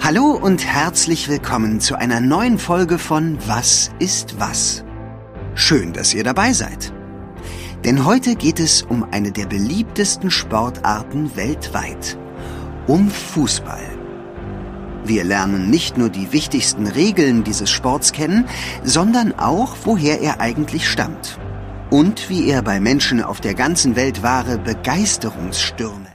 Hallo und herzlich willkommen zu einer neuen Folge von Was ist was? Schön, dass ihr dabei seid. Denn heute geht es um eine der beliebtesten Sportarten weltweit, um Fußball. Wir lernen nicht nur die wichtigsten Regeln dieses Sports kennen, sondern auch, woher er eigentlich stammt und wie er bei Menschen auf der ganzen Welt wahre Begeisterungsstürme